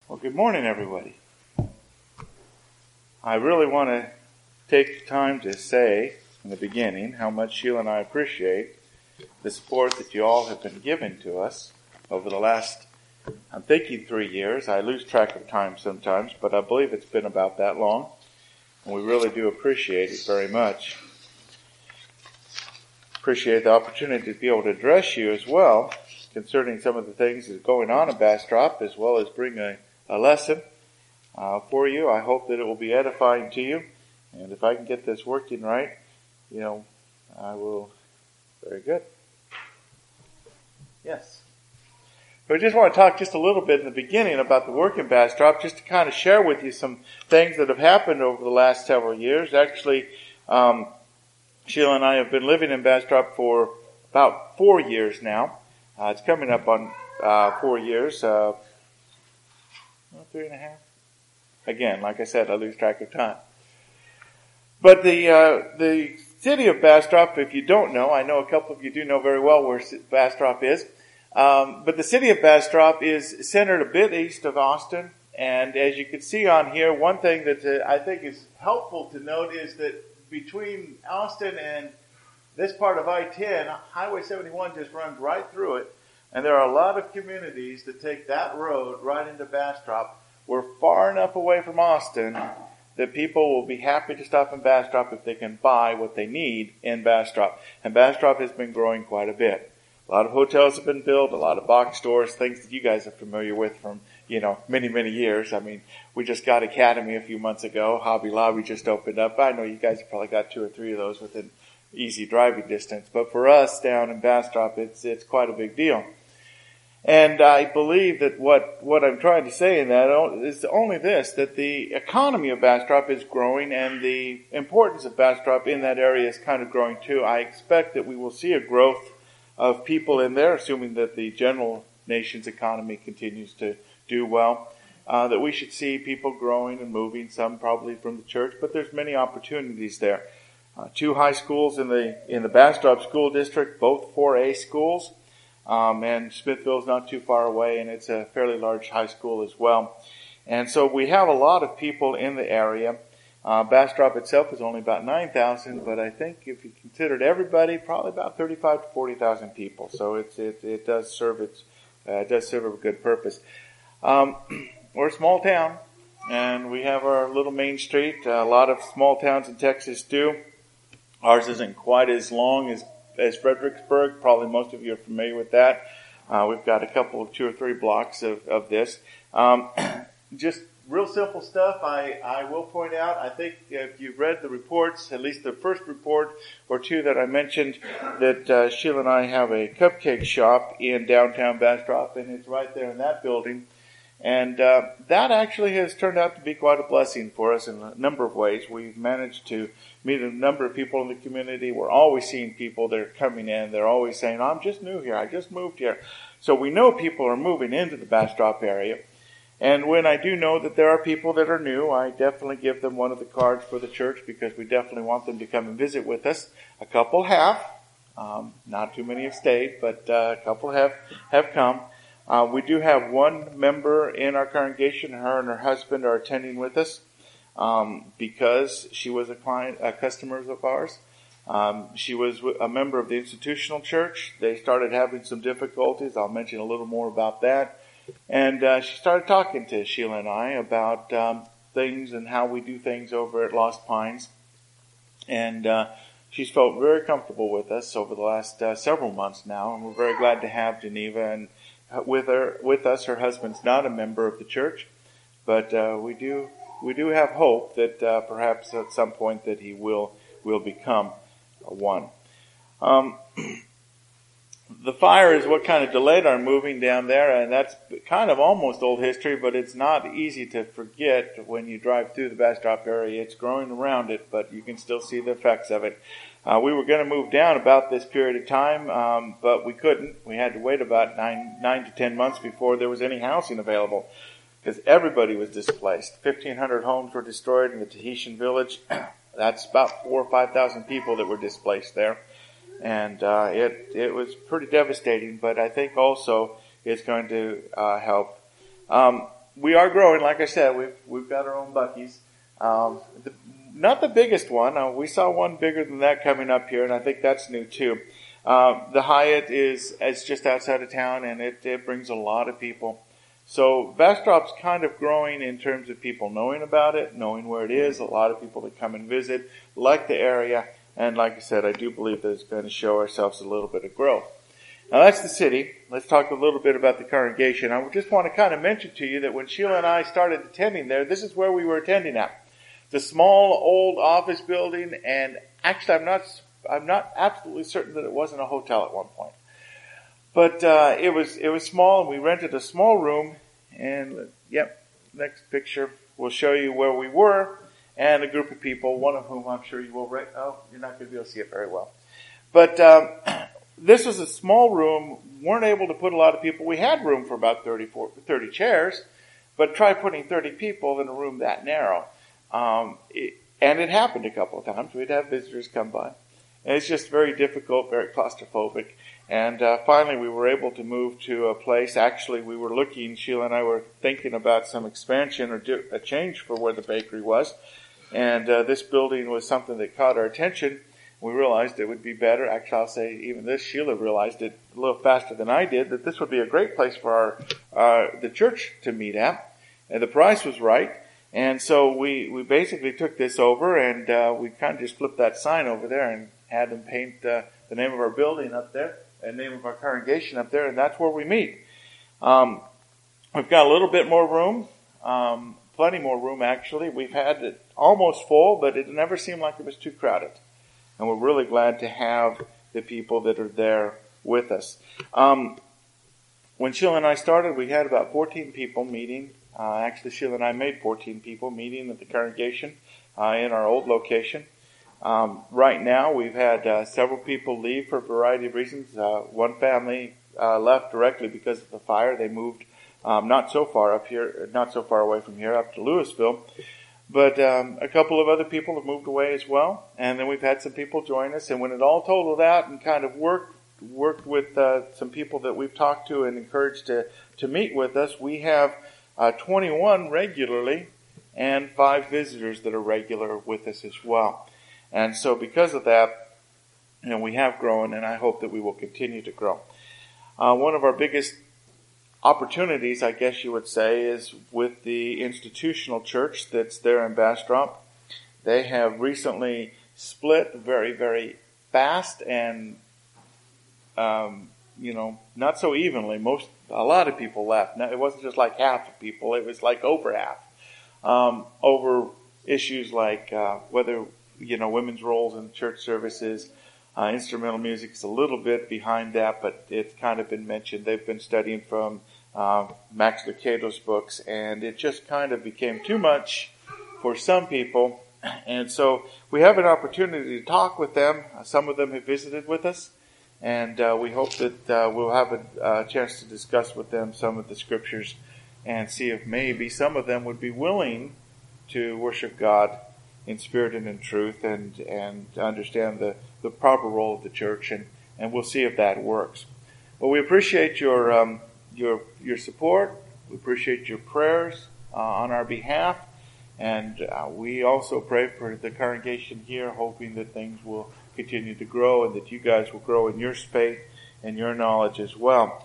Well, good morning, everybody. I really want to take time to say in the beginning how much Sheila and I appreciate the support that you all have been giving to us over the last, I'm thinking 3 years. I lose track of time sometimes, but I believe it's been about that long. And we really do appreciate it very much. Appreciate the opportunity to be able to address you as well concerning some of the things that are going on in Bastrop, as well as bring a lesson for you. I hope that it will be edifying to you. And if I can get this working right, I will. Very good. Yes. So I just want to talk just a little bit in the beginning about the work in Bastrop, just to kind of share with you some things that have happened over the last several years. Actually, Sheila and I have been living in Bastrop for about 4 years now. It's coming up on 4 years. 3.5. Again, like I said, I lose track of time. But the city of Bastrop, if you don't know, I know a couple of you do know very well where Bastrop is. But the city of Bastrop is centered a bit east of Austin. And as you can see on here, one thing that I think is helpful to note is that between Austin and this part of I-10, Highway 71 just runs right through it. And there are a lot of communities that take that road right into Bastrop. We're far enough away from Austin that people will be happy to stop in Bastrop if they can buy what they need in Bastrop. And Bastrop has been growing quite a bit. A lot of hotels have been built, a lot of box stores, things that you guys are familiar with from, many, many years. I mean, we just got Academy a few months ago. Hobby Lobby just opened up. I know you guys have probably got 2 or 3 of those within easy driving distance. But for us down in Bastrop, it's quite a big deal. And I believe that what I'm trying to say in that is only this, that the economy of Bastrop is growing and the importance of Bastrop in that area is kind of growing too. I expect that we will see a growth of people in there, assuming that the general nation's economy continues to do well, that we should see people growing and moving, some probably from the church, but there's many opportunities there. 2 high schools in the Bastrop School District, both 4A schools. And Smithville's not too far away, and it's a fairly large high school as well. And so we have a lot of people in the area. Bastrop itself is only about 9,000, but I think if you considered everybody, probably about 35 to 40,000 people. So it does serve a good purpose. We're a small town, and we have our little main street. A lot of small towns in Texas do. Ours isn't quite as long as Fredericksburg. Probably most of you are familiar with that. We've got a couple of 2 or 3 blocks of this. Just real simple stuff. I will point out, I think if you've read the reports, at least the first report or 2 that I mentioned, that Sheila and I have a cupcake shop in downtown Bastrop, and it's right there in that building. And that actually has turned out to be quite a blessing for us in a number of ways. We've managed to meet a number of people in the community. We're always seeing people that are coming in. They're always saying, I'm just new here. I just moved here. So we know people are moving into the Bastrop area. And when I do know that there are people that are new, I definitely give them one of the cards for the church because we definitely want them to come and visit with us. A couple have. Not too many have stayed, but a couple have come. We do have one member in our congregation. Her and her husband are attending with us because she was a customer of ours. She was a member of the institutional church. They started having some difficulties. I'll mention a little more about that. And she started talking to Sheila and I about things and how we do things over at Lost Pines. And she's felt very comfortable with us over the last several months now. And we're very glad to have Geneva and with us. Her husband's not a member of the church, but we do have hope that perhaps at some point that he will become one. The fire is what kind of delayed our moving down there, and that's kind of almost old history, but it's not easy to forget when you drive through the Bastrop area. It's growing around it, but you can still see the effects of it. We were going to move down about this period of time, but we couldn't. We had to wait about 9 to 10 months before there was any housing available because everybody was displaced. 1,500 homes were destroyed in the Tahitian village. That's about 4,000 or 5,000 people that were displaced there. And it was pretty devastating, but I think also it's going to help. we are growing. Like I said, we've got our own Buc-ee's. Not the biggest one. We saw one bigger than that coming up here, and I think that's new too. The Hyatt is just outside of town, and it brings a lot of people. So Bastrop's kind of growing in terms of people knowing about it, knowing where it is. A lot of people that come and visit like the area, and like I said, I do believe that it's going to show ourselves a little bit of growth. Now that's the city. Let's talk a little bit about the congregation. I just want to kind of mention to you that when Sheila and I started attending there, this is where we were attending at. It's a small old office building, and actually I'm not absolutely certain that it wasn't a hotel at one point. But it was small, and we rented a small room, and next picture will show you where we were, and a group of people, one of whom I'm sure you will you're not going to be able to see it very well. But this was a small room, weren't able to put a lot of people. We had room for about 30 chairs, but try putting 30 people in a room that narrow. And it happened a couple of times. We'd have visitors come by. And it's just very difficult, very claustrophobic. And finally we were able to move to a place. Actually, we were Sheila and I were thinking about some expansion or a change for where the bakery was. And this building was something that caught our attention. We realized it would be better. Actually, I'll say even this, Sheila realized it a little faster than I did, that this would be a great place for the church to meet at. And the price was right. And so we basically took this over, and we kind of just flipped that sign over there and had them paint the name of our building up there and the name of our congregation up there, and that's where we meet. We've got a little bit more room, plenty more room actually. We've had it almost full, but it never seemed like it was too crowded. And we're really glad to have the people that are there with us. When Sheila and I started, we had about 14 people meeting. Actually, Sheila and I made 14 people meeting at the congregation in our old location. Right now, we've had several people leave for a variety of reasons. One family left directly because of the fire. They moved not so far away from here, up to Louisville. But a couple of other people have moved away as well. And then we've had some people join us. And when it all totaled out and kind of worked with some people that we've talked to and encouraged to meet with us, we have 21 regularly and 5 visitors that are regular with us as well. And so because of that, we have grown, and I hope that we will continue to grow. One of our biggest opportunities, I guess you would say, is with the institutional church that's there in Bastrop. They have recently split very, very fast and, not so evenly. A lot of people left. Now, it wasn't just like half of people, it was like over half. Over issues like whether, women's roles in church services. Instrumental music is a little bit behind that, but it's kind of been mentioned. They've been studying from Max Lucado's books, and it just kind of became too much for some people. And so we have an opportunity to talk with them. Some of them have visited with us, and we hope that we'll have a chance to discuss with them some of the scriptures and see if maybe some of them would be willing to worship God in spirit and in truth, and understand the proper role of the church, and we'll see if that works. Well, we appreciate your support. We appreciate your prayers on our behalf, and we also pray for the congregation here, hoping that things will continue to grow and that you guys will grow in your faith and your knowledge as well.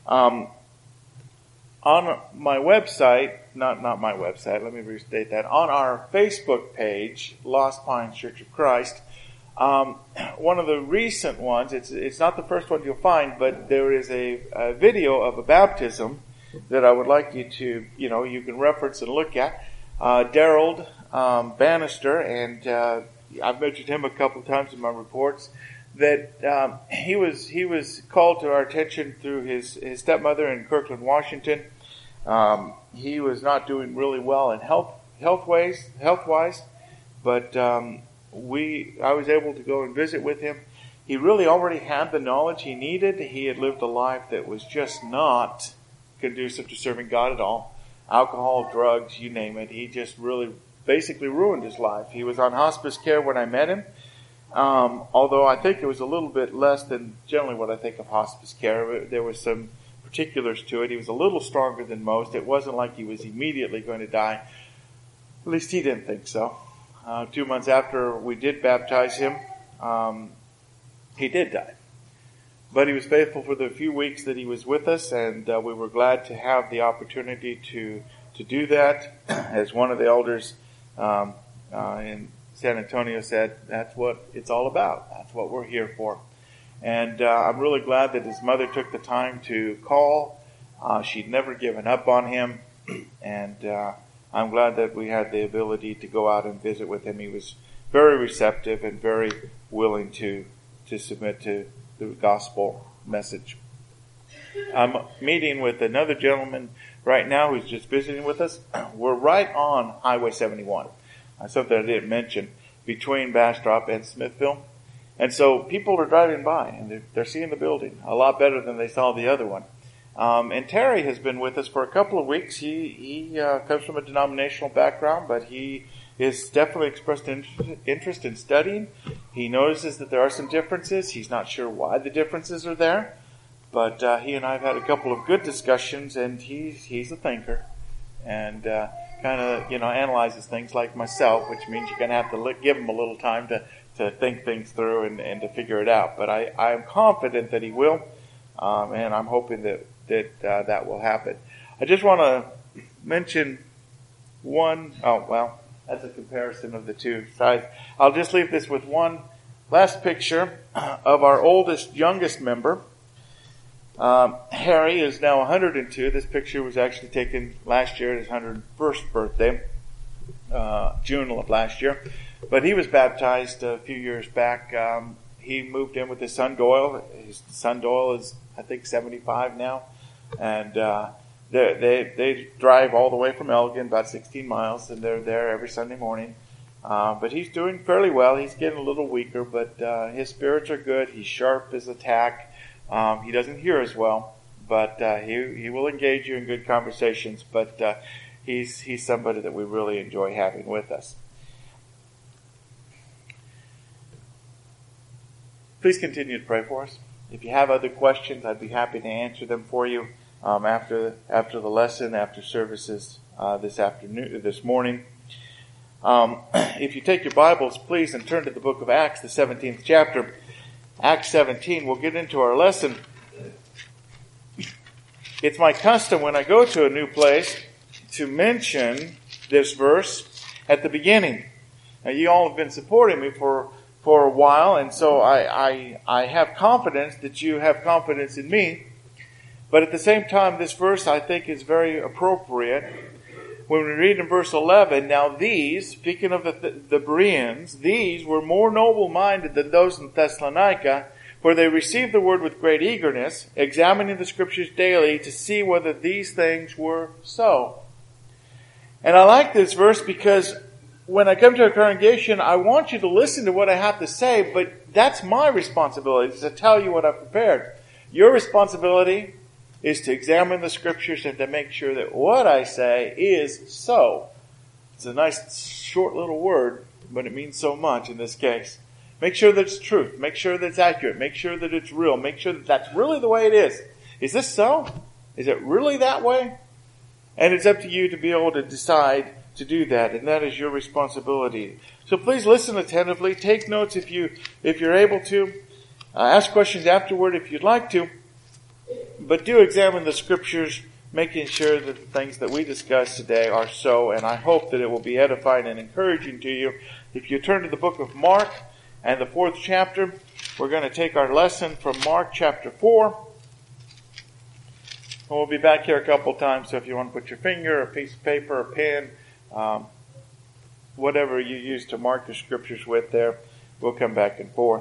On my website, not my website, let me restate that. On our Facebook page, Lost Pines Church of Christ, one of the recent ones, it's not the first one you'll find, but there is a video of a baptism that I would like you to, you can reference and look at. Daryl Bannister, and I've mentioned him a couple of times in my reports, that he was called to our attention through his stepmother in Kirkland, Washington. He was not doing really well in health-wise, but I was able to go and visit with him. He really already had the knowledge he needed. He had lived a life that was just not conducive to serving God at all. Alcohol, drugs, you name it. He just really basically ruined his life. He was on hospice care when I met him. Although I think it was a little bit less than generally what I think of hospice care. There was some particulars to it. He was a little stronger than most. It wasn't like he was immediately going to die. At least he didn't think so. 2 months after we did baptize him, he did die. But he was faithful for the few weeks that he was with us, and we were glad to have the opportunity to do that. As one of the elders in San Antonio said, that's what it's all about. That's what we're here for. And I'm really glad that his mother took the time to call. She'd never given up on him, and I'm glad that we had the ability to go out and visit with him. He was very receptive and very willing to submit to the gospel message. I'm meeting with another gentleman right now who's just visiting with us. We're right on Highway 71. Something I didn't mention, between Bastrop and Smithville. And so people are driving by and they're seeing the building a lot better than they saw the other one. And Terry has been with us for a couple of weeks. He comes from a denominational background, but he is definitely expressed interest in studying. He notices that there are some differences. He's not sure why the differences are there, but he and I have had a couple of good discussions, and he's a thinker and kind of analyzes things like myself, which means you're going to have to give him a little time to think things through and to figure it out. But I am confident that he will, and I'm hoping that will happen. I just want to mention that's a comparison of the two sides. I'll just leave this with one last picture of our youngest member. Harry is now 102. This picture was actually taken last year at his 101st birthday, June of last year. But he was baptized a few years back. He moved in with his son Doyle. His son Doyle is, I think, 75 now. And they drive all the way from Elgin, about 16 miles, and they're there every Sunday morning. But he's doing fairly well. He's getting a little weaker, but his spirits are good. He's sharp as a tack. He doesn't hear as well, but he will engage you in good conversations. But he's somebody that we really enjoy having with us. Please continue to pray for us. If you have other questions, I'd be happy to answer them for you after the lesson, after services this morning. If you take your Bibles, please, and turn to the book of Acts, the 17th chapter. Acts 17, we'll get into our lesson. It's my custom when I go to a new place to mention this verse at the beginning. Now, you all have been supporting me for a while, and so I have confidence that you have confidence in me. But at the same time, this verse I think is very appropriate. When we read in verse 11, now these, speaking of the Bereans, these were more noble-minded than those in Thessalonica, for they received the word with great eagerness, examining the Scriptures daily to see whether these things were so. And I like this verse because when I come to a congregation, I want you to listen to what I have to say, but that's my responsibility, to tell you what I've prepared. Your responsibility is to examine the Scriptures and to make sure that what I say is so. It's a nice short little word, but it means so much in this case. Make sure that it's truth. Make sure that it's accurate. Make sure that it's real. Make sure that that's really the way it is. Is this so? Is it really that way? And it's up to you to be able to decide to do that, and that is your responsibility. So please listen attentively. Take notes if you're able to. Ask questions afterward if you'd like to. But do examine the Scriptures, making sure that the things that we discuss today are so, and I hope that it will be edifying and encouraging to you. If you turn to the book of Mark and the 4th chapter, we're going to take our lesson from Mark chapter 4. And we'll be back here a couple times, so if you want to put your finger, a piece of paper, a pen, whatever you use to mark your Scriptures with there, we'll come back and forth.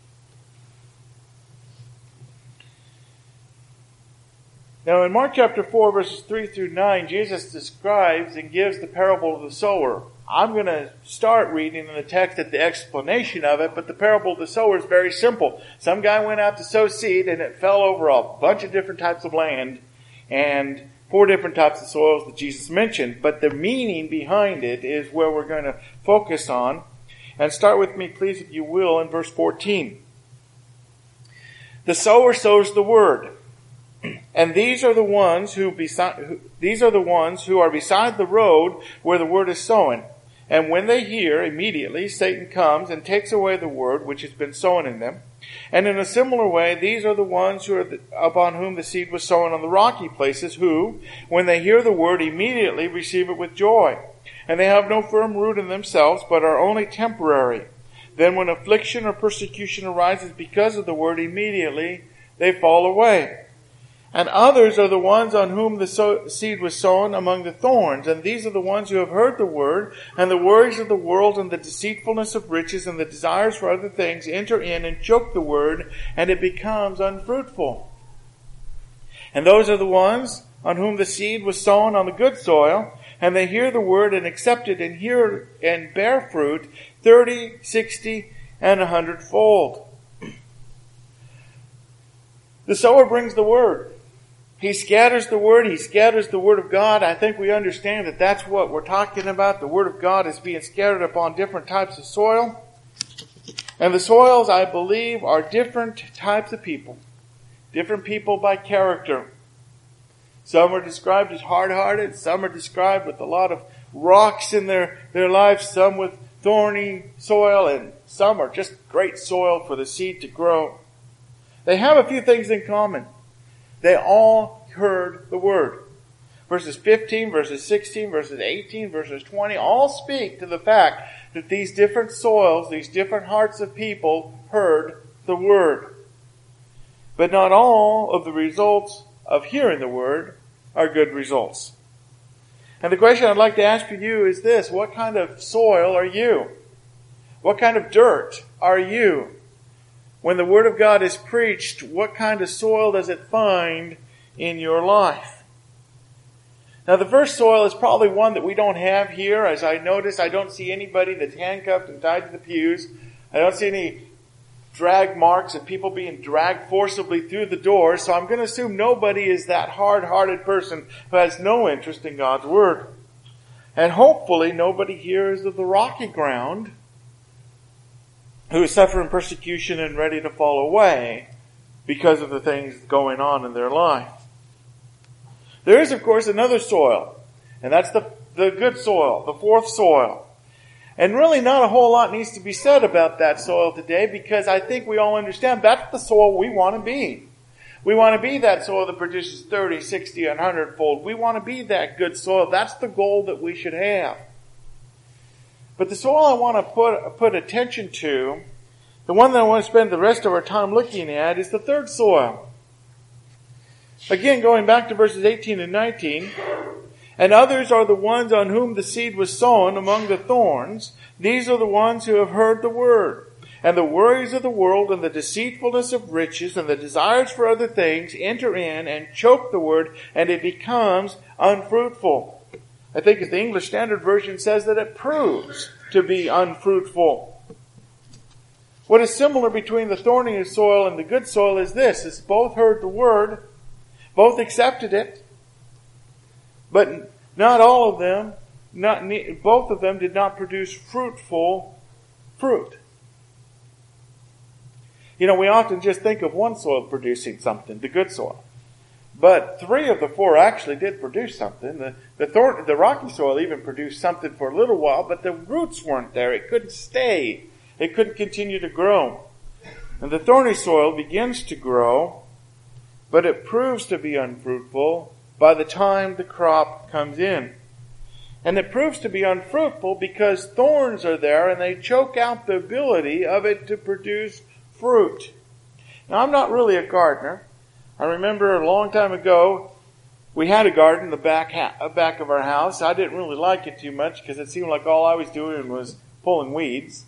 Now in Mark chapter 4, verses 3 through 9, Jesus describes and gives the parable of the sower. I'm going to start reading in the text at the explanation of it, but the parable of the sower is very simple. Some guy went out to sow seed, and it fell over a bunch of different types of land, and 4 different types of soils that Jesus mentioned. But the meaning behind it is where we're going to focus on. And start with me, please, if you will, in verse 14. The sower sows the word. And these are the ones who are beside the road where the word is sown. And when they hear, immediately Satan comes and takes away the word which has been sown in them. And in a similar way, these are the ones upon whom the seed was sown on the rocky places, who, when they hear the word, immediately receive it with joy. And they have no firm root in themselves, but are only temporary. Then when affliction or persecution arises because of the word, immediately they fall away. And others are the ones on whom the seed was sown among the thorns. And these are the ones who have heard the word, and the worries of the world and the deceitfulness of riches and the desires for other things enter in and choke the word, and it becomes unfruitful. And those are the ones on whom the seed was sown on the good soil, and they hear the word and accept it and bear fruit 30, 60, and 100-fold. The sower brings the word. He scatters the word. He scatters the word of God. I think we understand that that's what we're talking about. The word of God is being scattered upon different types of soil. And the soils, I believe, are different types of people. Different people by character. Some are described as hard-hearted. Some are described with a lot of rocks in their lives. Some with thorny soil. And some are just great soil for the seed to grow. They have a few things in common. They all heard the word. Verses 15, verses 16, verses 18, verses 20 all speak to the fact that these different soils, these different hearts of people heard the word. But not all of the results of hearing the word are good results. And the question I'd like to ask you is this: what kind of soil are you? What kind of dirt are you? When the Word of God is preached, what kind of soil does it find in your life? Now, the first soil is probably one that we don't have here. As I notice, I don't see anybody that's handcuffed and tied to the pews. I don't see any drag marks of people being dragged forcibly through the door. So I'm going to assume nobody is that hard-hearted person who has no interest in God's Word. And hopefully nobody here is of the rocky ground, who is suffering persecution and ready to fall away because of the things going on in their life. There is, of course, another soil, and that's the good soil, the fourth soil. And really not a whole lot needs to be said about that soil today, because I think we all understand that's the soil we want to be. We want to be that soil that produces 30, 60, and 100-fold. We want to be that good soil. That's the goal that we should have. But the soil I want to put attention to, the one that I want to spend the rest of our time looking at, is the third soil. Again, going back to verses 18 and 19, and others are the ones on whom the seed was sown among the thorns. These are the ones who have heard the word, and the worries of the world and the deceitfulness of riches and the desires for other things enter in and choke the word, and it becomes unfruitful. I think as the English Standard Version says that it proves to be unfruitful. What is similar between the thorny soil and the good soil is this: is both heard the word, both accepted it, but not all of them, both of them did not produce fruitful fruit. You know, we often just think of one soil producing something, the good soil. But 3 of the 4 actually did produce something. The rocky soil even produced something for a little while, but the roots weren't there. It couldn't stay. It couldn't continue to grow. And the thorny soil begins to grow, but it proves to be unfruitful by the time the crop comes in. And it proves to be unfruitful because thorns are there and they choke out the ability of it to produce fruit. Now, I'm not really a gardener. I remember a long time ago, we had a garden in the back of our house. I didn't really like it too much because it seemed like all I was doing was pulling weeds.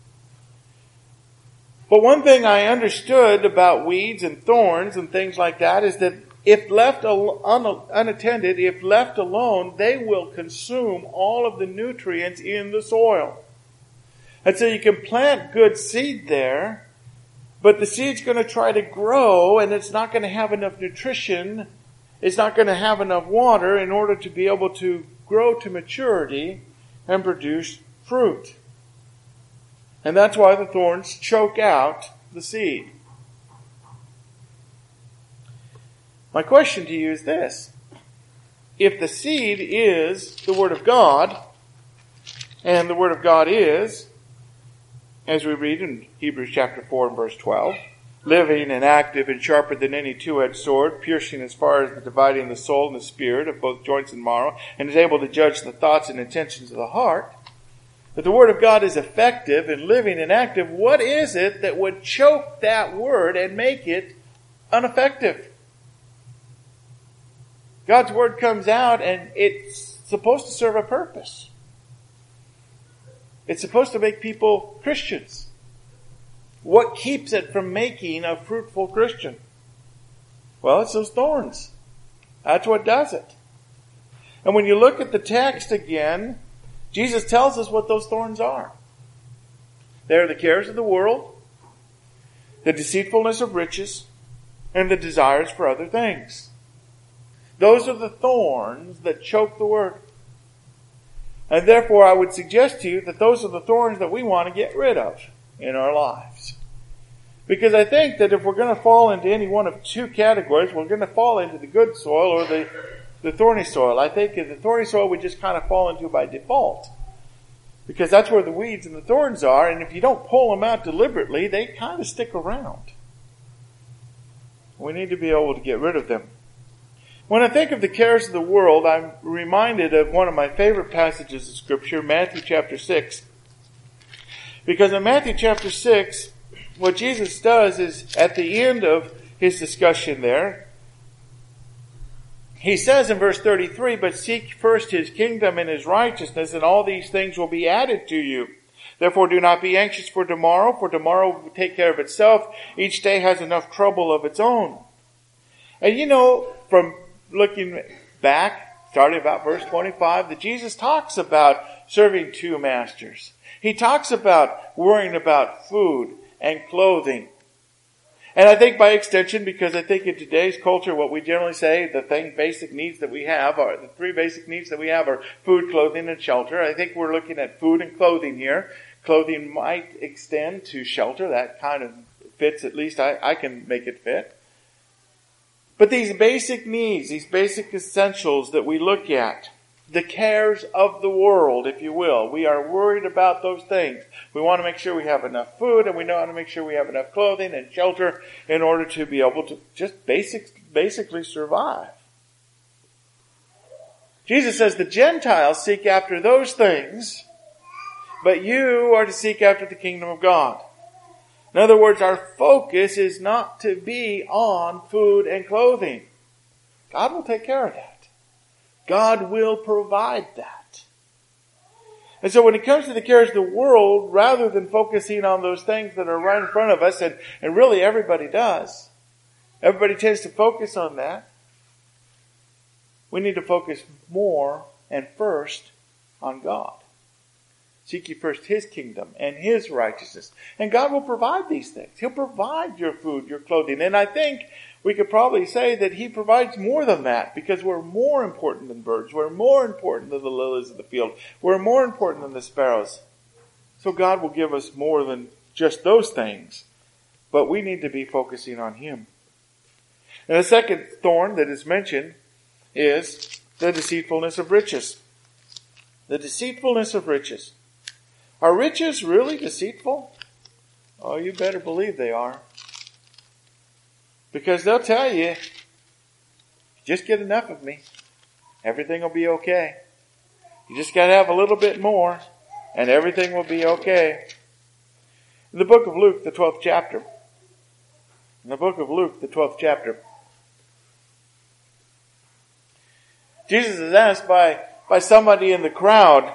But one thing I understood about weeds and thorns and things like that is that if left unattended, if left alone, they will consume all of the nutrients in the soil. And so you can plant good seed there, but the seed's going to try to grow, and it's not going to have enough nutrition. It's not going to have enough water in order to be able to grow to maturity and produce fruit. And that's why the thorns choke out the seed. My question to you is this. If the seed is the Word of God, and the Word of God is, as we read in Hebrews chapter 4 and verse 12, living and active and sharper than any two-edged sword, piercing as far as the dividing the soul and the spirit of both joints and marrow, and is able to judge the thoughts and intentions of the heart, that the Word of God is effective and living and active, what is it that would choke that Word and make it ineffective? God's Word comes out and it's supposed to serve a purpose. It's supposed to make people Christians. What keeps it from making a fruitful Christian? Well, it's those thorns. That's what does it. And when you look at the text again, Jesus tells us what those thorns are. They're the cares of the world, the deceitfulness of riches, and the desires for other things. Those are the thorns that choke the Word. And therefore, I would suggest to you that those are the thorns that we want to get rid of in our lives. Because I think that if we're going to fall into any one of two categories, we're going to fall into the good soil or the thorny soil. I think the thorny soil we just kind of fall into by default. Because that's where the weeds and the thorns are, and if you don't pull them out deliberately, they kind of stick around. We need to be able to get rid of them. When I think of the cares of the world, I'm reminded of one of my favorite passages of Scripture, Matthew chapter 6. Because in Matthew chapter 6, what Jesus does is, at the end of his discussion there, he says in verse 33, "But seek first his kingdom and his righteousness, and all these things will be added to you. Therefore do not be anxious for tomorrow will take care of itself. Each day has enough trouble of its own." And you know, from looking back, starting about verse 25, that Jesus talks about serving two masters. He talks about worrying about food and clothing. And I think by extension, because I think in today's culture, what we generally say, the basic needs that we have are, the three basic needs that we have are food, clothing, and shelter. I think we're looking at food and clothing here. Clothing might extend to shelter. That kind of fits, at least I can make it fit. But these basic needs, these basic essentials that we look at, the cares of the world, if you will, we are worried about those things. We want to make sure we have enough food, and we want to make sure we have enough clothing and shelter in order to be able to just basically survive. Jesus says the Gentiles seek after those things, but you are to seek after the kingdom of God. In other words, our focus is not to be on food and clothing. God will take care of that. God will provide that. And so when it comes to the cares of the world, rather than focusing on those things that are right in front of us, and really everybody does, everybody tends to focus on that, we need to focus more and first on God. Seek ye first his kingdom and his righteousness. And God will provide these things. He'll provide your food, your clothing. And I think we could probably say that he provides more than that, because we're more important than birds. We're more important than the lilies of the field. We're more important than the sparrows. So God will give us more than just those things. But we need to be focusing on him. And the second thorn that is mentioned is the deceitfulness of riches. The deceitfulness of riches. Are riches really deceitful? Oh, you better believe they are. Because they'll tell you, just get enough of me, everything will be okay. You just got to have a little bit more, and everything will be okay. In the book of Luke, the 12th chapter. In the book of Luke, the 12th chapter. Jesus is asked by somebody in the crowd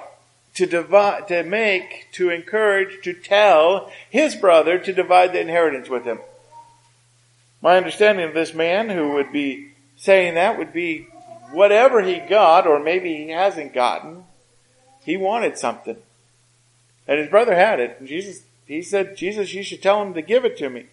to encourage, to tell his brother to divide the inheritance with him. My understanding of this man who would be saying that would be whatever he got, or maybe he hasn't gotten, he wanted something. And his brother had it. And he said, "Jesus, you should tell him to give it to me."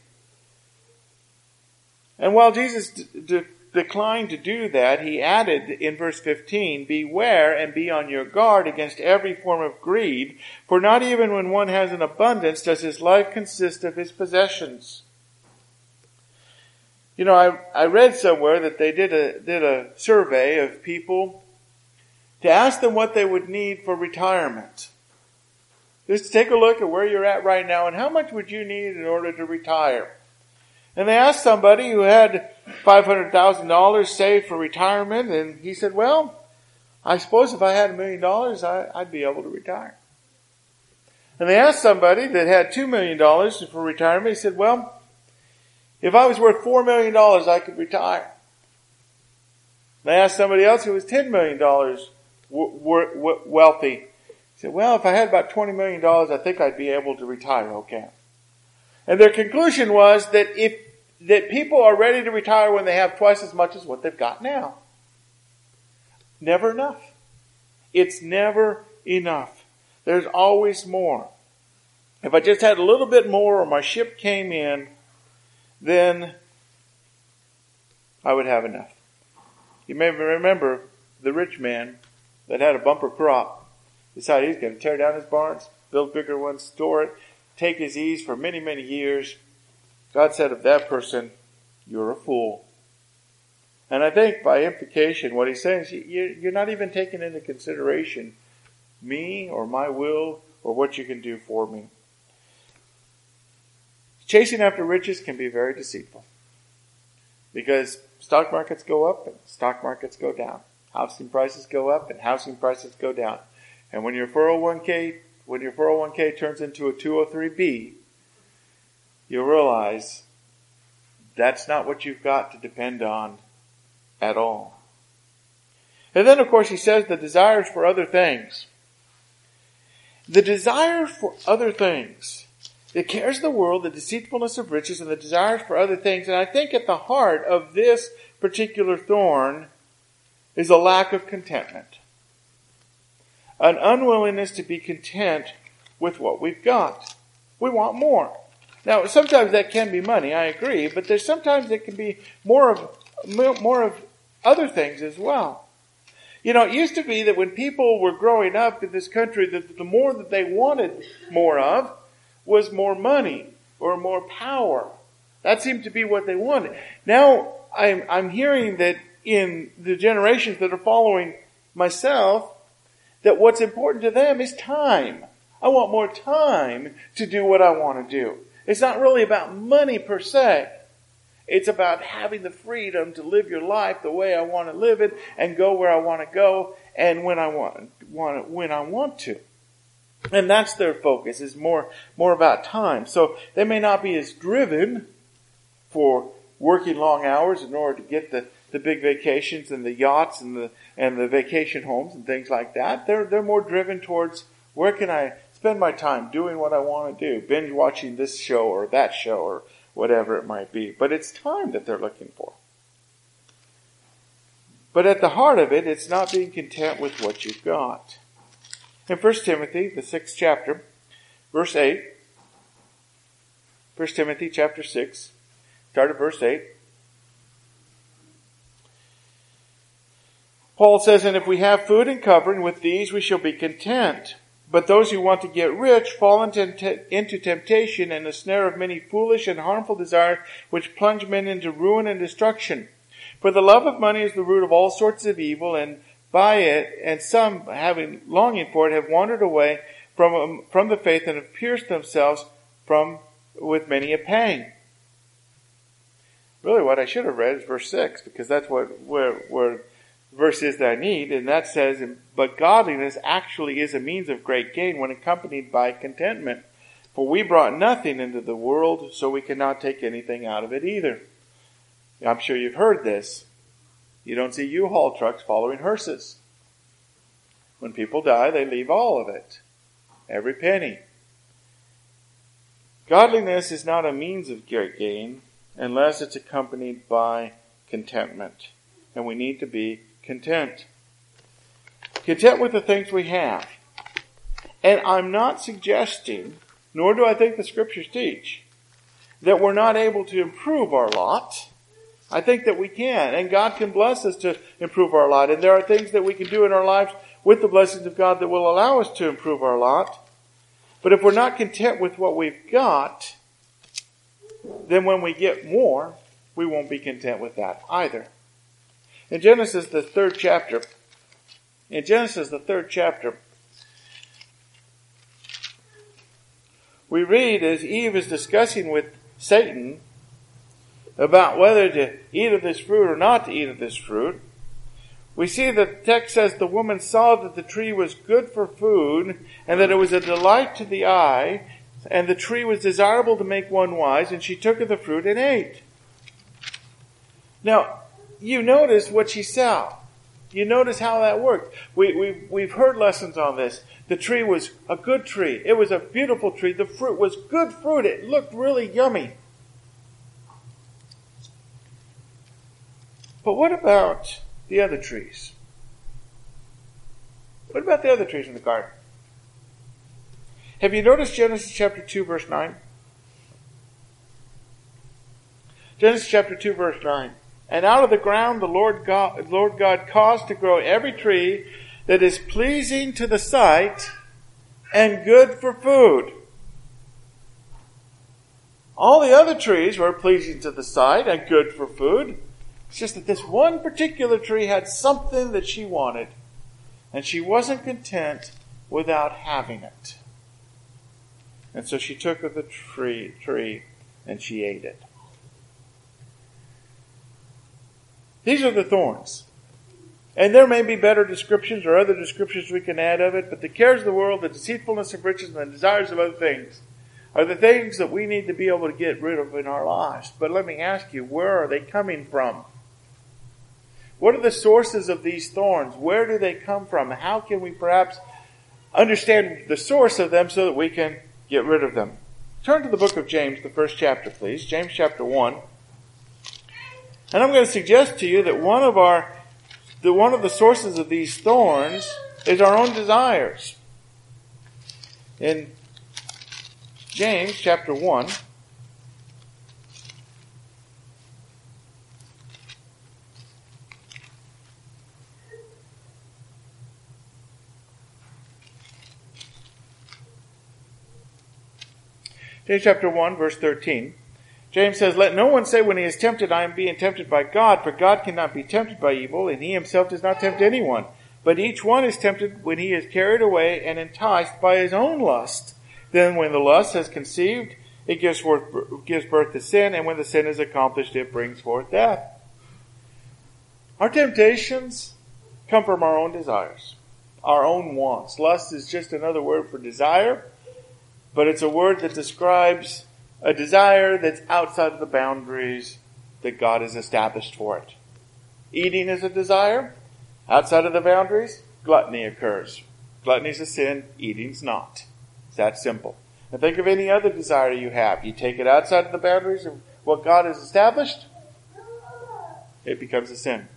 And while Jesus declined to do that, he added in verse 15, "Beware and be on your guard against every form of greed, for not even when one has an abundance does his life consist of his possessions." You know, I read somewhere that they did a survey of people to ask them what they would need for retirement. Just take a look at where you're at right now and how much would you need in order to retire. And they asked somebody who had $500,000 saved for retirement, and he said, well, I suppose if I had $1 million, I'd be able to retire. And they asked somebody that had $2 million for retirement. He said, well, if I was worth $4 million, I could retire. They asked somebody else who was $10 million wealthy. He said, well, if I had about $20 million, I think I'd be able to retire okay. And their conclusion was that people are ready to retire when they have twice as much as what they've got now. Never enough. It's never enough. There's always more. If I just had a little bit more or my ship came in, then I would have enough. You may remember the rich man that had a bumper crop. Decided he's going to tear down his barns, build bigger ones, store it, take his ease for many, many years. God said of that person, you're a fool. And I think by implication what he's saying is you're not even taking into consideration me or my will or what you can do for me. Chasing after riches can be very deceitful because stock markets go up and stock markets go down. Housing prices go up and housing prices go down. And when your 401k turns into a 203b, you'll realize that's not what you've got to depend on at all. And then, of course, he says the desires for other things. The desire for other things. The cares of the world, the deceitfulness of riches, and the desires for other things. And I think at the heart of this particular thorn is a lack of contentment. An unwillingness to be content with what we've got. We want more. Now, sometimes that can be money, I agree, but there's sometimes it can be more of other things as well. You know, it used to be that when people were growing up in this country, that the more that they wanted more of was more money or more power. That seemed to be what they wanted. Now, I'm hearing that in the generations that are following myself, that what's important to them is time. I want more time to do what I want to do. It's not really about money per se. It's about having the freedom to live your life the way I want to live it and go where I want to go and when I want to. And that's their focus, is more about time. So they may not be as driven for working long hours in order to get the big vacations and the yachts and the vacation homes and things like that. They're more driven towards where can I spend my time doing what I want to do, binge watching this show or that show or whatever it might be. But it's time that they're looking for. But at the heart of it, it's not being content with what you've got. In 1 Timothy, the 6th chapter, verse 8, 1 Timothy chapter 6, start at verse 8. Paul says, and if we have food and covering, with these we shall be content. But those who want to get rich fall into temptation and the snare of many foolish and harmful desires, which plunge men into ruin and destruction. For the love of money is the root of all sorts of evil, and by it, and some, having longing for it, have wandered away from the faith and have pierced themselves with many a pang. Really, what I should have read is verse 6, because that's where verse is that I need, and that says, but godliness actually is a means of great gain when accompanied by contentment. For we brought nothing into the world, so we cannot take anything out of it either. I'm sure you've heard this. You don't see U-Haul trucks following hearses. When people die, they leave all of it. Every penny. Godliness is not a means of great gain unless it's accompanied by contentment. And we need to be content. Content with the things we have. And I'm not suggesting, nor do I think the scriptures teach, that we're not able to improve our lot. I think that we can, and God can bless us to improve our lot. And there are things that we can do in our lives with the blessings of God that will allow us to improve our lot. But if we're not content with what we've got, then when we get more, we won't be content with that either. In Genesis, the third chapter, we read as Eve is discussing with Satan about whether to eat of this fruit or not to eat of this fruit. We see that the text says the woman saw that the tree was good for food and that it was a delight to the eye and the tree was desirable to make one wise, and she took of the fruit and ate. Now, you notice what she saw. You notice how that worked. We've heard lessons on this. The tree was a good tree. It was a beautiful tree. The fruit was good fruit. It looked really yummy. But what about the other trees? What about the other trees in the garden? Have you noticed Genesis chapter 2 verse 9? Genesis chapter 2 verse 9. And out of the ground the Lord God caused to grow every tree that is pleasing to the sight and good for food. All the other trees were pleasing to the sight and good for food. It's just that this one particular tree had something that she wanted, and she wasn't content without having it. And so she took of the tree and she ate it. These are the thorns. And there may be better descriptions or other descriptions we can add of it, but the cares of the world, the deceitfulness of riches, and the desires of other things are the things that we need to be able to get rid of in our lives. But let me ask you, where are they coming from? What are the sources of these thorns? Where do they come from? How can we perhaps understand the source of them so that we can get rid of them? Turn to the book of James, the first chapter, please. James chapter 1. And I'm going to suggest to you that one of the sources of these thorns is our own desires. In James chapter 1, James chapter 1, verse 13. James says, "Let no one say when he is tempted, I am being tempted by God, for God cannot be tempted by evil, and he himself does not tempt anyone. But each one is tempted when he is carried away and enticed by his own lust. Then when the lust has conceived, it gives birth to sin, and when the sin is accomplished, it brings forth death." Our temptations come from our own desires, our own wants. Lust is just another word for desire, but it's a word that describes a desire that's outside of the boundaries that God has established for it. Eating is a desire. Outside of the boundaries, gluttony occurs. Gluttony is a sin, eating's not. It's that simple. And think of any other desire you have. You take it outside of the boundaries of what God has established, it becomes a sin.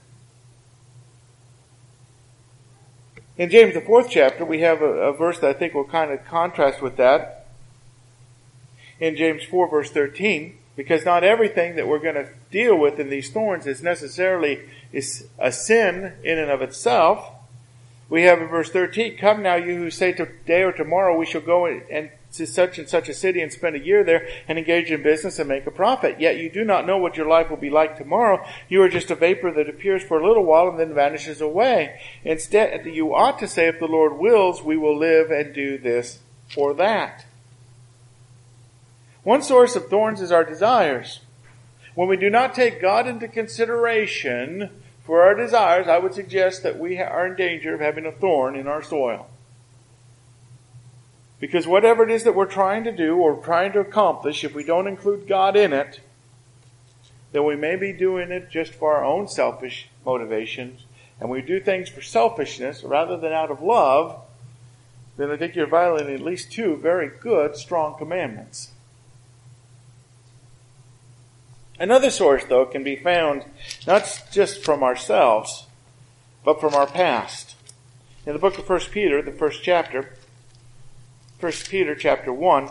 In James, the 4th chapter, we have a verse that I think will kind of contrast with that. In James 4 verse 13, because not everything that we're going to deal with in these thorns is necessarily a sin in and of itself. We have in verse 13, "Come now, you who say today or tomorrow we shall go and to such and such a city and spend a year there and engage in business and make a profit. Yet you do not know what your life will be like tomorrow. You are just a vapor that appears for a little while and then vanishes away. Instead, you ought to say, if the Lord wills, we will live and do this or that." One source of thorns is our desires. When we do not take God into consideration for our desires, I would suggest that we are in danger of having a thorn in our soil. Because whatever it is that we're trying to do or trying to accomplish, if we don't include God in it, then we may be doing it just for our own selfish motivations, and we do things for selfishness rather than out of love, then I think you're violating at least 2 very good, strong commandments. Another source, though, can be found not just from ourselves, but from our past. In the book of 1 Peter, the 1st chapter, 1 Peter chapter 1,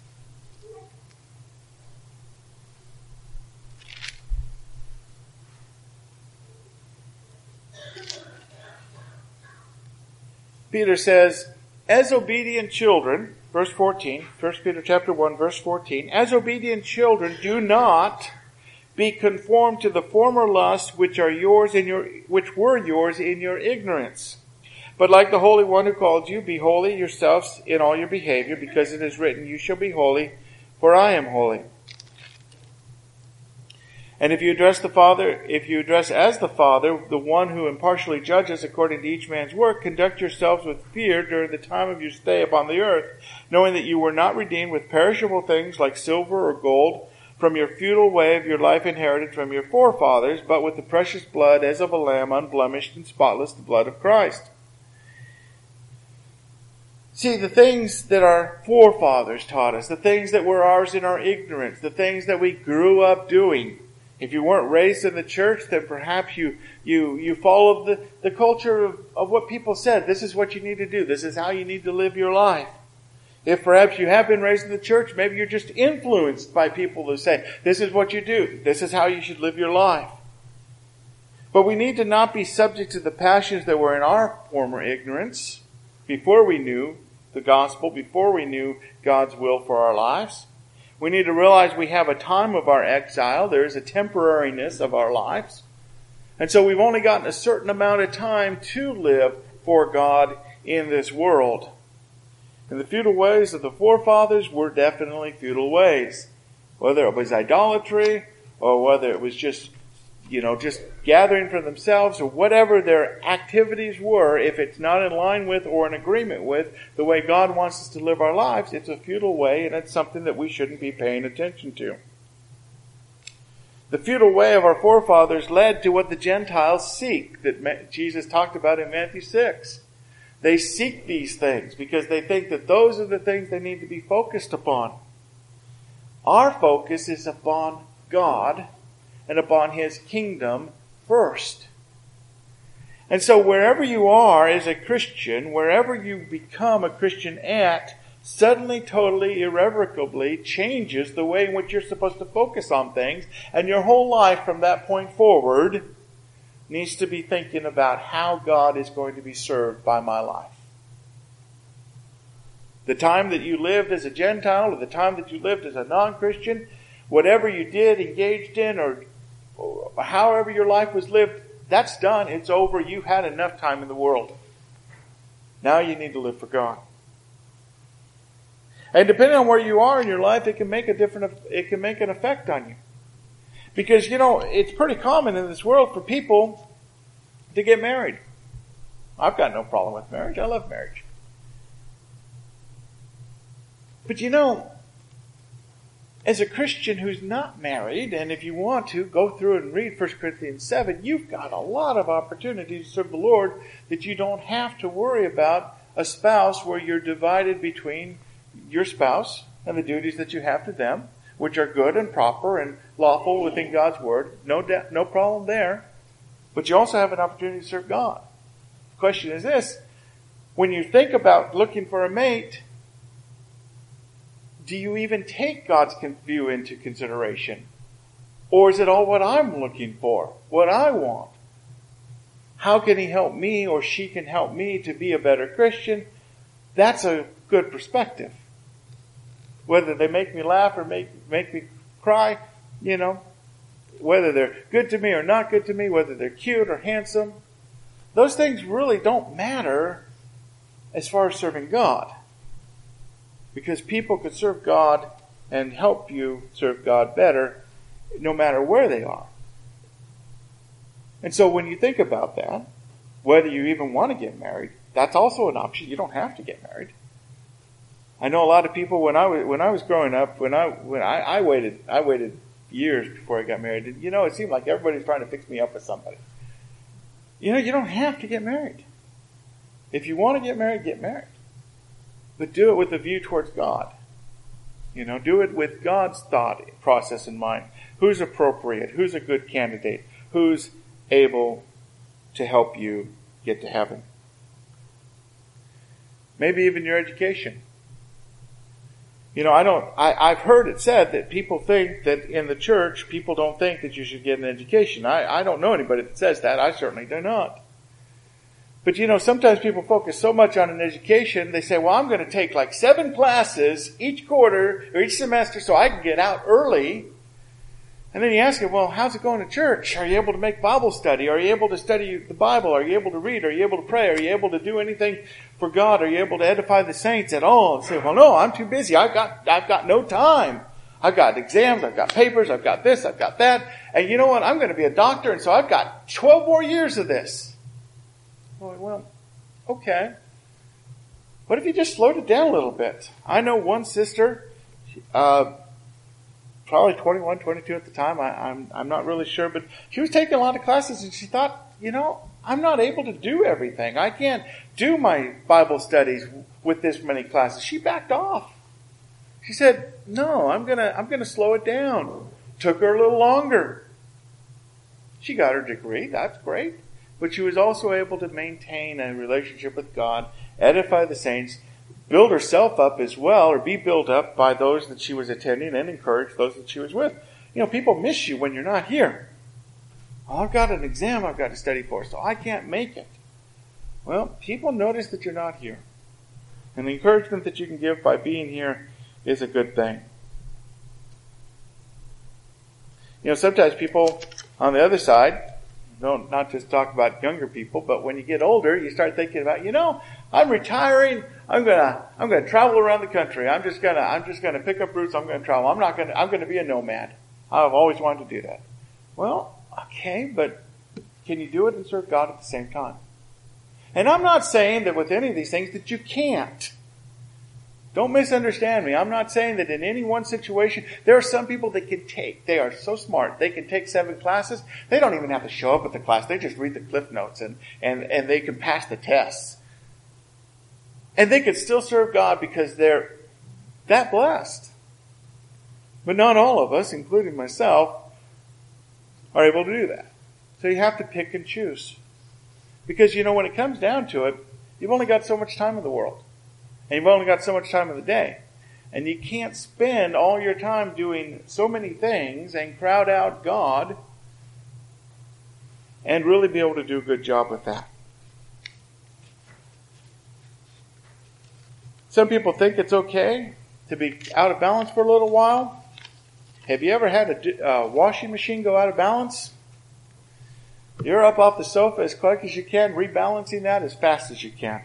Peter says, "As obedient children," verse 14, 1 Peter chapter 1, verse 14, "As obedient children, do not be conformed to the former lusts which were yours in your ignorance. But like the Holy One who called you, be holy yourselves in all your behavior, because it is written, you shall be holy, for I am holy. And if you address as the Father, the one who impartially judges according to each man's work, conduct yourselves with fear during the time of your stay upon the earth, knowing that you were not redeemed with perishable things like silver or gold from your futile way of your life inherited from your forefathers, but with the precious blood as of a lamb, unblemished and spotless, the blood of Christ. See, the things that our forefathers taught us, the things that were ours in our ignorance, the things that we grew up doing. If you weren't raised in the church, then perhaps you followed the culture of what people said. This is what you need to do. This is how you need to live your life. If perhaps you have been raised in the church, maybe you're just influenced by people who say, this is what you do. This is how you should live your life. But we need to not be subject to the passions that were in our former ignorance, before we knew the gospel, before we knew God's will for our lives. We need to realize we have a time of our exile. There is a temporariness of our lives. And so we've only gotten a certain amount of time to live for God in this world. And the futile ways of the forefathers were definitely futile ways. Whether it was idolatry, or whether it was just gathering for themselves, or whatever their activities were, if it's not in line with or in agreement with the way God wants us to live our lives, it's a futile way, and it's something that we shouldn't be paying attention to. The futile way of our forefathers led to what the Gentiles seek, that Jesus talked about in Matthew 6. They seek these things because they think that those are the things they need to be focused upon. Our focus is upon God and upon His kingdom first. And so wherever you are as a Christian, wherever you become a Christian at, suddenly, totally, irrevocably changes the way in which you're supposed to focus on things, and your whole life from that point forward needs to be thinking about how God is going to be served by my life. The time that you lived as a Gentile, or the time that you lived as a non-Christian, whatever you did, engaged in, or however your life was lived, that's done. It's over. You've had enough time in the world. Now you need to live for God. And depending on where you are in your life, it can make an effect on you. Because, it's pretty common in this world for people to get married. I've got no problem with marriage. I love marriage. But as a Christian who's not married, and if you want to, go through and read 1 Corinthians 7, you've got a lot of opportunities to serve the Lord that you don't have to worry about a spouse where you're divided between your spouse and the duties that you have to them, which are good and proper and lawful within God's Word. No problem there. But you also have an opportunity to serve God. The question is this: when you think about looking for a mate, do you even take God's view into consideration? Or is it all what I'm looking for, what I want? How can he help me, or she can help me to be a better Christian? That's a good perspective. Whether they make me laugh or make me cry, whether they're good to me or not good to me, whether they're cute or handsome, those things really don't matter as far as serving God. Because people could serve God and help you serve God better no matter where they are. And so when you think about that, whether you even want to get married, that's also an option. You don't have to get married. I know a lot of people when I was growing up, I waited years before I got married. It seemed like everybody's trying to fix me up with somebody. You don't have to get married. If you want to get married, get married. But do it with a view towards God. Do it with God's thought process in mind. Who's appropriate? Who's a good candidate? Who's able to help you get to heaven? Maybe even your education. I've heard it said that people think that in the church, people don't think that you should get an education. I don't know anybody that says that. I certainly do not. But sometimes people focus so much on an education, they say, well, I'm going to take like 7 classes each quarter or each semester so I can get out early And then you ask him, well, how's it going to church? Are you able to make Bible study? Are you able to study the Bible? Are you able to read? Are you able to pray? Are you able to do anything for God? Are you able to edify the saints at all? And say, well, no, I'm too busy. I've got no time. I've got exams. I've got papers. I've got this. I've got that. And you know what? I'm going to be a doctor. And so I've got 12 more years of this. Well, okay. What if you just slowed it down a little bit? I know one sister, probably 21, 22 at the time. I'm not really sure, but she was taking a lot of classes and she thought, I'm not able to do everything. I can't do my Bible studies with this many classes. She backed off. She said, no, I'm gonna slow it down. Took her a little longer. She got her degree. That's great. But she was also able to maintain a relationship with God, edify the saints, build herself up as well, or be built up by those that she was attending, and encourage those that she was with. People miss you when you're not here. Oh, I've got an exam I've got to study for, so I can't make it. Well, people notice that you're not here. And the encouragement that you can give by being here is a good thing. Sometimes people on the other side, not just talk about younger people, but when you get older, you start thinking about, I'm retiring. I'm gonna travel around the country. I'm just gonna pick up roots. I'm gonna travel. I'm gonna be a nomad. I've always wanted to do that. Well, okay, but can you do it and serve God at the same time? And I'm not saying that with any of these things that you can't. Don't misunderstand me. I'm not saying that in any one situation, there are some people that they are so smart, they can take 7 classes. They don't even have to show up at the class. They just read the Cliff Notes and they can pass the tests. And they can still serve God because they're that blessed. But not all of us, including myself, are able to do that. So you have to pick and choose. Because when it comes down to it, you've only got so much time in the world. And you've only got so much time in the day. And you can't spend all your time doing so many things and crowd out God and really be able to do a good job with that. Some people think it's okay to be out of balance for a little while. Have you ever had a washing machine go out of balance? You're up off the sofa as quick as you can, rebalancing that as fast as you can.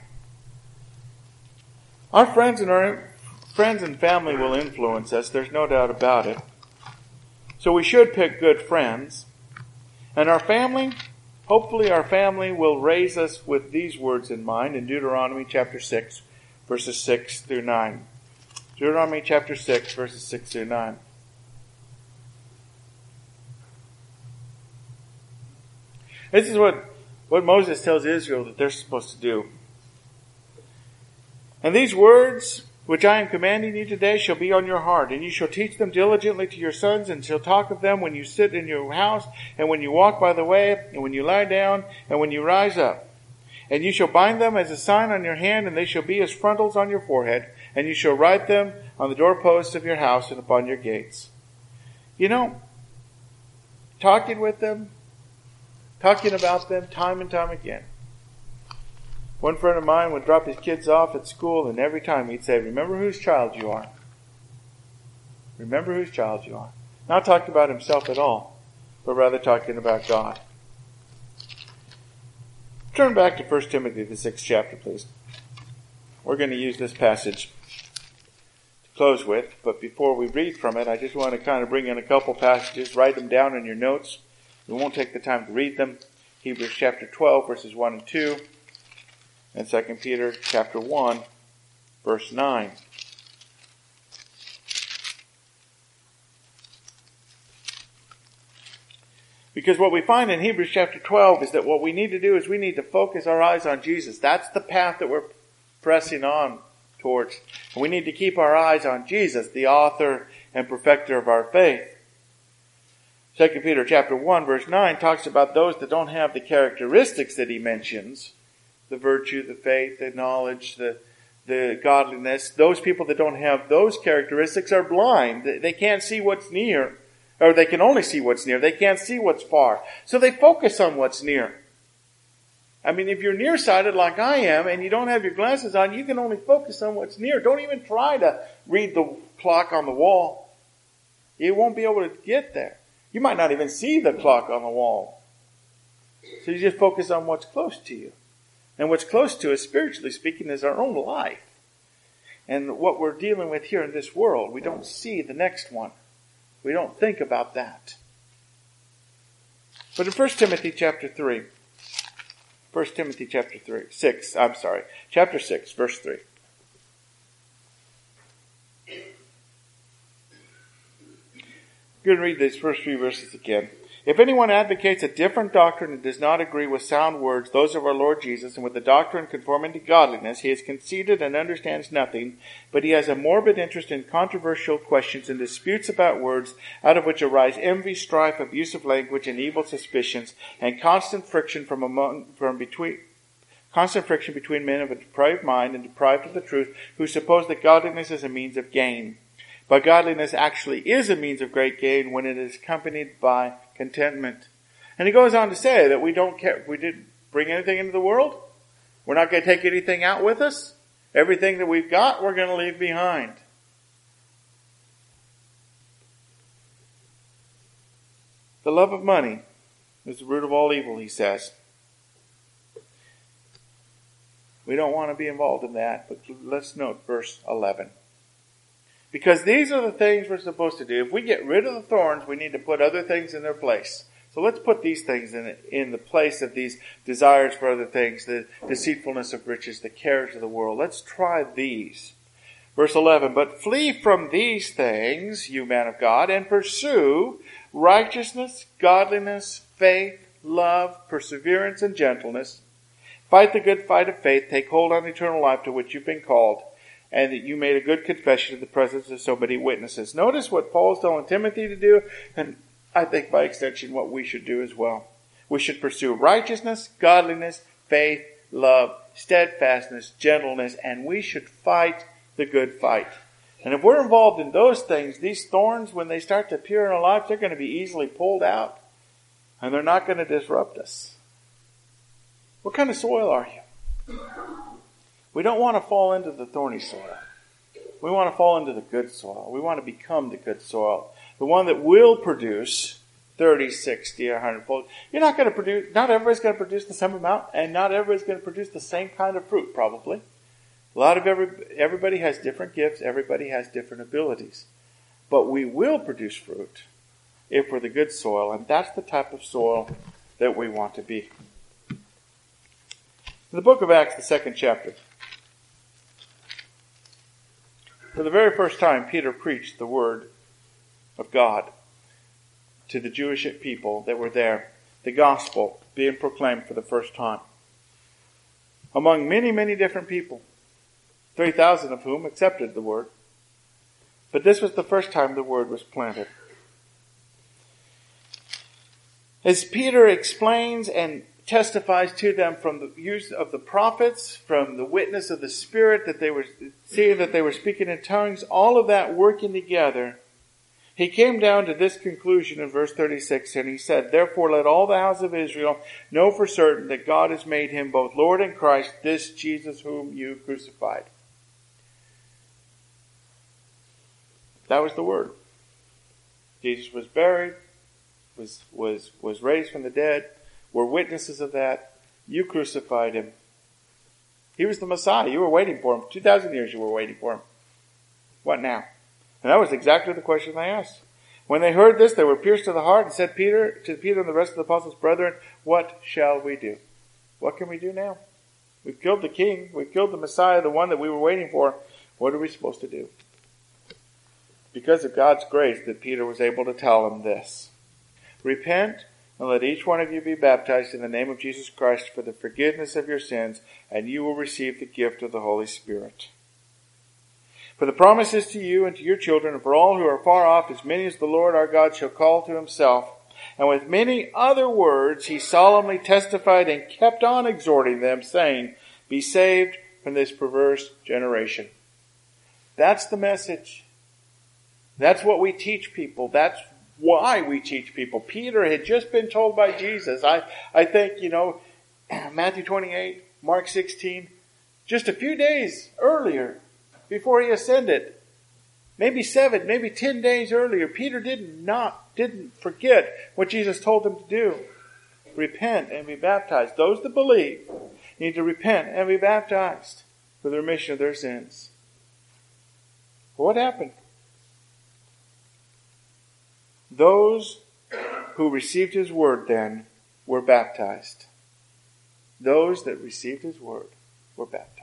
Our friends and family will influence us. There's no doubt about it. So we should pick good friends. And our family, hopefully our family will raise us with these words in mind in Deuteronomy chapter 6, verses 6 through 9. Deuteronomy chapter 6, verses 6 through 9. This is what Moses tells Israel that they're supposed to do. And these words which I am commanding you today shall be on your heart, and you shall teach them diligently to your sons, and shall talk of them when you sit in your house, and when you walk by the way, and when you lie down, and when you rise up. And you shall bind them as a sign on your hand, and they shall be as frontals on your forehead, and you shall write them on the doorposts of your house and upon your gates. Talking with them, talking about them time and time again. One friend of mine would drop his kids off at school, and every time he'd say, remember whose child you are. Remember whose child you are. Not talking about himself at all, but rather talking about God. Turn back to 1 Timothy, the 6th chapter, please. We're going to use this passage to close with, but before we read from it, I just want to kind of bring in a couple passages, write them down in your notes. We won't take the time to read them. Hebrews chapter 12, verses 1 and 2. And 2 Peter chapter 1, verse 9. Because what we find in Hebrews chapter 12 is that what we need to do is we need to focus our eyes on Jesus. That's the path that we're pressing on towards. And we need to keep our eyes on Jesus, the author and perfecter of our faith. 2 Peter chapter 1, verse 9 talks about those that don't have the characteristics that he mentions. The virtue, the faith, the knowledge, the godliness. Those people that don't have those characteristics are blind. They can't see what's near. Or they can only see what's near. They can't see what's far. So they focus on what's near. I mean, if you're nearsighted like I am and you don't have your glasses on, you can only focus on what's near. Don't even try to read the clock on the wall. You won't be able to get there. You might not even see the clock on the wall. So you just focus on what's close to you. And what's close to us, spiritually speaking, is our own life. And what we're dealing with here in this world, we don't see the next one. We don't think about that. But in 1 Timothy chapter 3, chapter 6, verse 3. I'm going to read these first 3 verses again. If anyone advocates a different doctrine and does not agree with sound words, those of our Lord Jesus, and with the doctrine conforming to godliness, he is conceited and understands nothing, but he has a morbid interest in controversial questions and disputes about words, out of which arise envy, strife, abusive language, and evil suspicions, and constant friction between men of a depraved mind and deprived of the truth, who suppose that godliness is a means of gain. But godliness actually is a means of great gain when it is accompanied by contentment. And he goes on to say that we don't care, we didn't bring anything into the world. We're not going to take anything out with us. Everything that we've got, we're going to leave behind. The love of money is the root of all evil, he says. We don't want to be involved in that, but let's note verse 11. Because these are the things we're supposed to do. If we get rid of the thorns, we need to put other things in their place. So let's put these things in the place of these desires for other things, the deceitfulness of riches, the cares of the world. Let's try these. Verse 11, but flee from these things, you man of God, and pursue righteousness, godliness, faith, love, perseverance, and gentleness. Fight the good fight of faith. Take hold on eternal life to which you've been called, and that you made a good confession in the presence of so many witnesses. Notice what Paul's telling Timothy to do, and I think by extension what we should do as well. We should pursue righteousness, godliness, faith, love, steadfastness, gentleness, and we should fight the good fight. And if we're involved in those things, these thorns, when they start to appear in our lives, they're going to be easily pulled out, and they're not going to disrupt us. What kind of soil are you? We don't want to fall into the thorny soil. We want to fall into the good soil. We want to become the good soil. The one that will produce 30, 60, 100-fold. Not everybody's going to produce the same amount, and not everybody's going to produce the same kind of fruit, probably. Everybody has different gifts. Everybody has different abilities. But we will produce fruit if we're the good soil, and that's the type of soil that we want to be. In the book of Acts, the 2nd chapter, for the very first time, Peter preached the word of God to the Jewish people that were there, the gospel being proclaimed for the first time. Among many, many different people, 3,000 of whom accepted the word. But this was the first time the word was planted. As Peter explains and testifies to them from the use of the prophets, from the witness of the Spirit, that they were seeing that they were speaking in tongues, all of that working together, he came down to this conclusion in verse 36, and he said, therefore let all the house of Israel know for certain that God has made him both Lord and Christ, this Jesus whom you crucified. That was the word. Jesus was buried, was raised from the dead. We're witnesses of that. You crucified him. He was the Messiah. You were waiting for him. 2,000 years you were waiting for him. What now? And that was exactly the question they asked. When they heard this, they were pierced to the heart and said to Peter and the rest of the apostles, brethren, what shall we do? What can we do now? We've killed the king. We've killed the Messiah, the one that we were waiting for. What are we supposed to do? Because of God's grace that Peter was able to tell them this. Repent, and let each one of you be baptized in the name of Jesus Christ for the forgiveness of your sins, and you will receive the gift of the Holy Spirit. For the promise is to you and to your children, and for all who are far off, as many as the Lord our God shall call to himself. And with many other words he solemnly testified and kept on exhorting them, saying, be saved from this perverse generation. That's the message. That's what we teach people. That's why we teach people. Peter had just been told by Jesus. I think, Matthew 28, Mark 16, just a few days earlier, before he ascended, Maybe 7, maybe 10 days earlier, Peter didn't forget what Jesus told him to do. Repent and be baptized. Those that believe need to repent and be baptized for the remission of their sins. What happened? Those who received his word then were baptized. Those that received his word were baptized.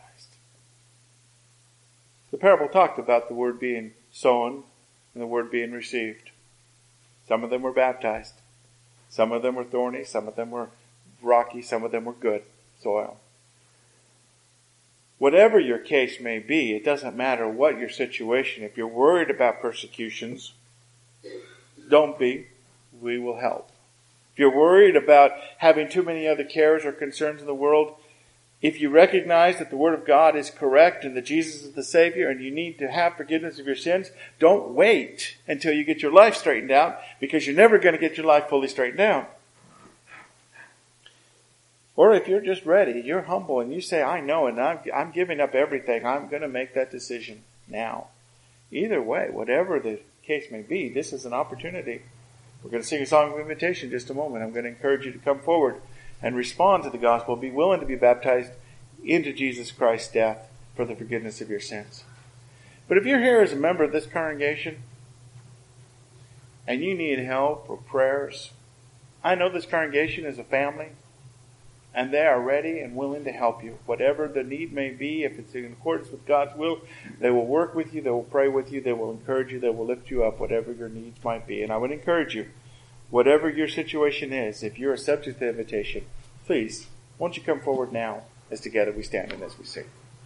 The parable talked about the word being sown and the word being received. Some of them were baptized. Some of them were thorny. Some of them were rocky. Some of them were good soil. Whatever your case may be, it doesn't matter what your situation. If you're worried about persecutions, don't be. We will help. If you're worried about having too many other cares or concerns in the world, if you recognize that the Word of God is correct and that Jesus is the Savior and you need to have forgiveness of your sins, don't wait until you get your life straightened out, because you're never going to get your life fully straightened out. Or if you're just ready, you're humble and you say, I know and I'm giving up everything. I'm going to make that decision now. Either way, whatever the case may be, this is an opportunity. We're going to sing a song of invitation in just a moment. I'm going to encourage you to come forward and respond to the gospel. Be willing to be baptized into Jesus Christ's death for the forgiveness of your sins. But if you're here as a member of this congregation and you need help or prayers, I know this congregation is a family and they are ready and willing to help you. Whatever the need may be, if it's in accordance with God's will, they will work with you, they will pray with you, they will encourage you, they will lift you up, whatever your needs might be. And I would encourage you, whatever your situation is, if you're subject to the invitation, please, won't you come forward now as together we stand and as we sing.